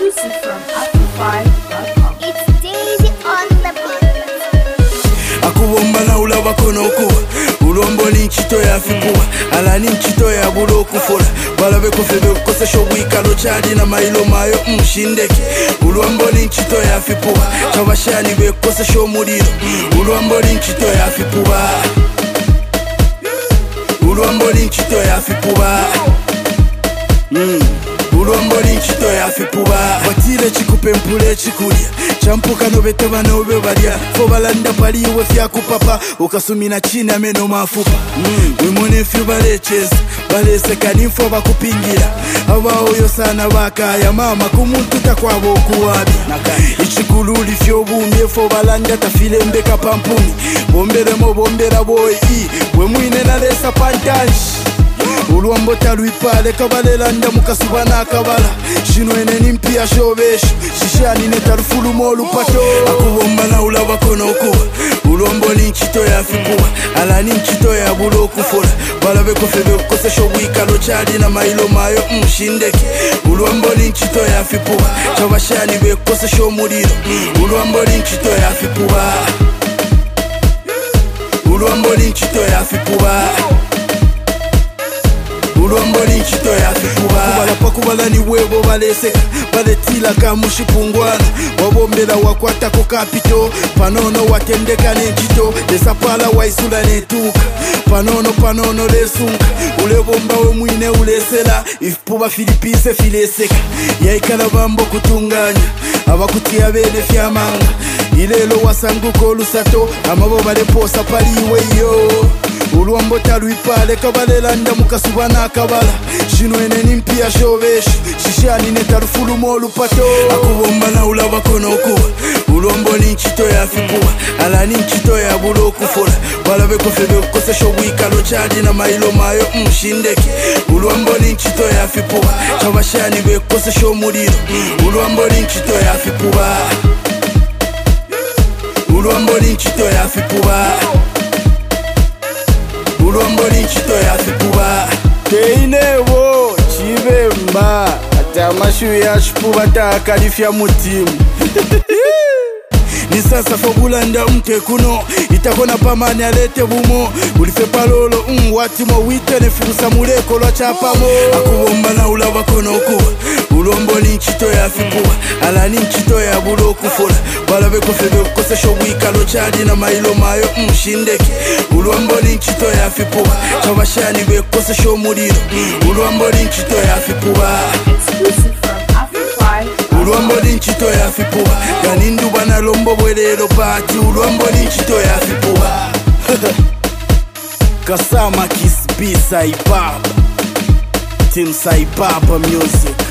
Exclusive from Afro5.com. It's Daisy on the beat. Akubomba na ulaba kono kuwa ulombo ni nchito ya fikuwa ala ni nchito ya bulo kufula balabe kufebe kukose shobwikalo chadi na mailo mayo mshindeke ulombo ni nchito ya fikuwa chabashani be kukose shomuliro ulombo ni nchito ya fikuwa ulombo ni nchito ya fikuwa ulombo ni nchito ya fikuwa watile chikupe mpule chikulia champuka nobete banobe balya fo balanda paliwe fya kupapa ukasumina chini ameno mafupa wimone fyu balecheza baleseka nimfo bakupingira abaoyo sana bakaya mama kumuntu takwabo okuwabi ichikululi fyo bumye fo balanda tafile mbeka pampuni bomberemo bombera boyi wemwine nalesa pantaji ulwambo talwipale kabalelanda mukasubana akabala shinwene nimpia shobesho shishani netalufulumo olupato akubomba na ulaba kono kuwa ulwambo ni nchito ya fikuwa ala ni nchito ya bulo okufula balabe kufebe kukose shobwikalo chadi na mailo mayo mshindeke ulwambo ni nchito ya fikuwa chabashani be kukose shomuliro ulwambo ni nchito ya fikuwa ulwambo ni nchito ya fikuwa ulombo ni nchito ya fikuwa kubalapa kubala ni webo baleseka baletila kamushipungwana wabombela wakwatako kapito panono watendeka nenchito desapala waisula netuka panono lesunka ulebomba we mwine ulesela ifupuba filipise fileseka yaikala bambo kutunganya abakutia bene fyamanga ilelo wasanguko olusato amabo baleposa paliweyo ulwambo talwipale kabalelanda mukasubana akabala shinwene nimpia shobesho shishani netalufulumo olupato akubomba na ulaba kono kuwa ulwambo ni nchito ya fikuwa ala ni nchito ya bulo okufula balabe kufebe kukose shobwikalo chadi na mailo mayo mshindeke ulwambo ni nchito ya fikuwa chabashani be kukose shomuliro ulwambo ni nchito ya fikuwa ulwambo ni nchito ya fikuwa ulombo ni nchito ya fikuwa teinewo chibemba ati amashu yashupuba takalifya mutimu ni sasa fogulanda mke kuno itakona pamani alete bumo ulife palolo watimo witene firusa muleko lwa chapamo akubomba na ulaba kono kuwa ulombo ni nchito ya fikuwa ala ni nchito ya bulo okufula balabe kufebe kukose shobwikalo chadi na mailo mayo mshindeke ulombo ni nchito ya fikuwa chabashani be kukose shomuliro ulombo ni nchito ya fikuwa Exclusive from Afro5.com. ulwambo ni nchito ya fikuwa ganindu bana lombo bwelelo pati ulwambo ni nchito ya fikuwa Kasama Kiss B Saibaba Team Saibaba Music